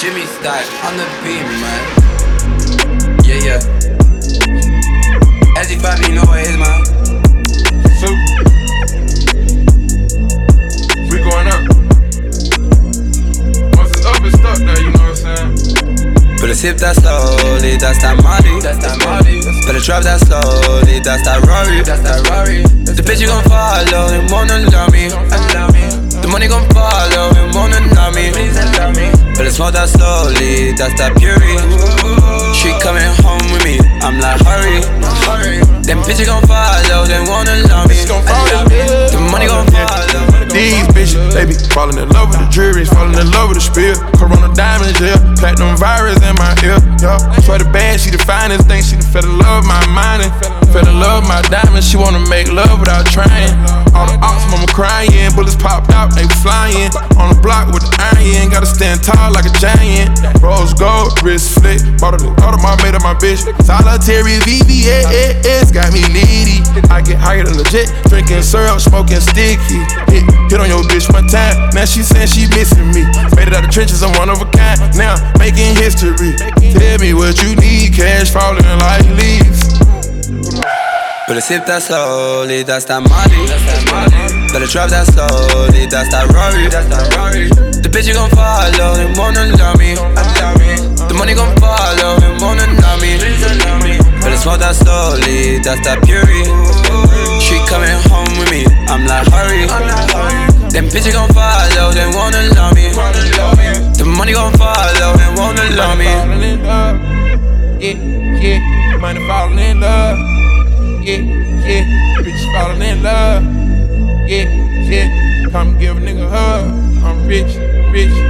Jimmy Stock on the beat, man. Yeah. SG5, you know what it is, man. So, we going up. Once it's up, it's stuck there, you know what I'm saying? Better sip that slowly, that's that Molly. Better drop that slowly, that's that Rory. The bitch you gon' follow and wanna love me. The money gon' follow and wanna love me. Better smoke that slowly, that's that Puri. She coming home with me, I'm like hurry. Them bitches gon' follow, they wanna love me. The money gon' follow. These bitches, they be falling in love with the juries, falling in love with the spill. Corona diamonds, yeah, platinum virus in my ear, yeah. Swear the band, she the finest thing, she done fell in love with my money, fell in love with my diamonds, she wanna make love without trying. All the ops, mama crying, bullets popped out, they was flying. On the block with the iron, gotta stand tall like a giant. Rose gold, wrist flick, bought a my made of my bitch. Solitary VVS, got me needy. I get higher than legit, drinking syrup, smoking sticky. Hit on your bitch one time, now she saying she missing me. Made it out of trenches, I'm one of a kind, now making history. Tell me what you need, cash falling like leaves. Better sip that slowly, that's that Molly. Better drop that slowly, that's that Rory. The bitch you gon' follow and wanna love me. The money gon' follow and wanna love me. Better smoke that slowly, that's that Puri. She coming home with me, I'm like hurry. Them bitches gon' follow, they wanna love me. The money gon' follow and wanna love me. Yeah, money falling in love. Yeah, bitches falling in love. Yeah, come give a nigga a hug. I'm rich.